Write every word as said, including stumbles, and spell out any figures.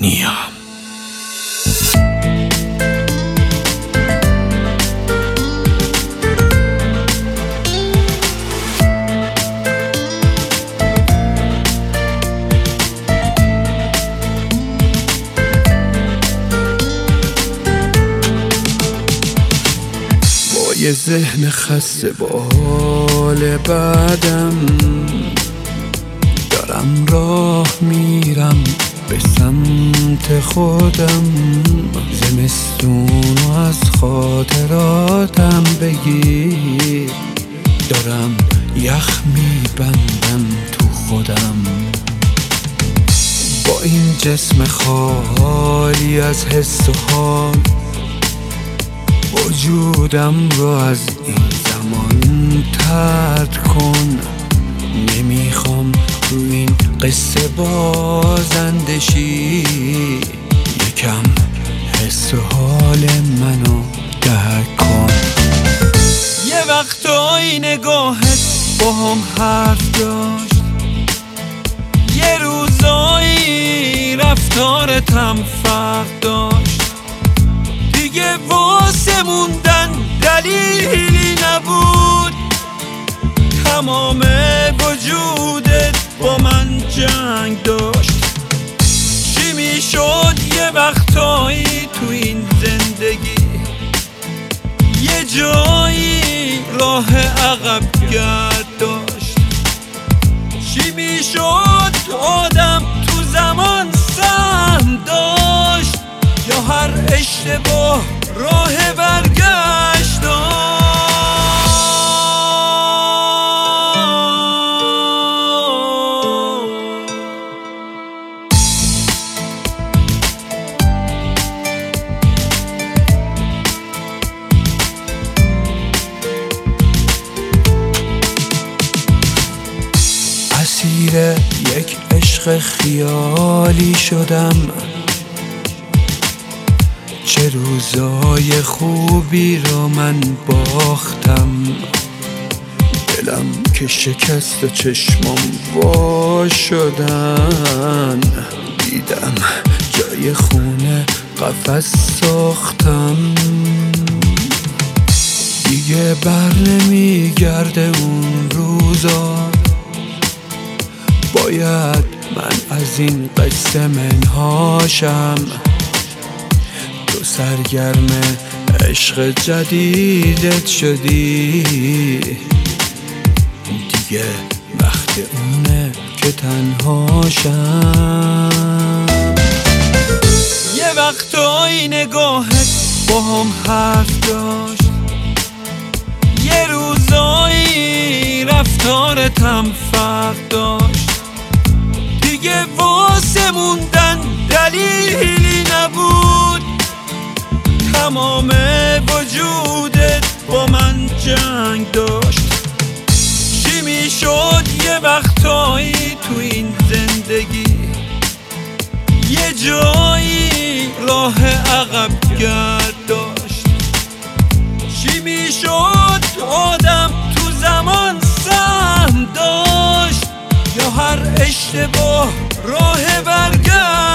نیام. یه ذهن خسته با حال بعدم دارم راه میرم به سمت خودم. زمستونو از خاطراتم بگیر، دارم یخ میبندم تو خودم. با این جسم خالی از حس و حال وجودم رو از این زمان طرد کن. نمیخوام رو این قصه بازنده شی، یکم حس و حال منو درک کن. یه وقتایی نگاهت با هم حرف داشت، یه روزایی رفتارت هم فرق داشت. دیگه واسه موندن دلیلی نبود، تمام وجودت با من جنگ داشت. چی میشد یه وقتایی تو این زندگی یه جایی راه عقب گرد داشت؟ چی میشد آدم تو زمان سهم داشت، یا هر اشتباه راه برگشت داشت؟ اسیر یک عشق خیالی شدم، چه روزای خوبی رو من باختم. دلم که شکست و چشمم وا شدن، دیدم جای خونه قفس ساختم. دیگه بر نمیگرده اون روزا، باید من از این قصه منهاشم. تو سرگرم عشق جدیدت شدی، دیگه وقت اونه که تنهاشم. یه وقتایی نگاهت با هم حرف داشت، یه روزایی رفتارت هم فرق داشت. دیگه واسه موندن دلیلی نبود، تمام وجودت با من جنگ داشت. چی میشد یه وقتایی تو این زندگی یه جایی راه عقب گرد داشت؟ چی میشد آدم تو زمان سهم داشت، یا هر اشتباه راه برگشت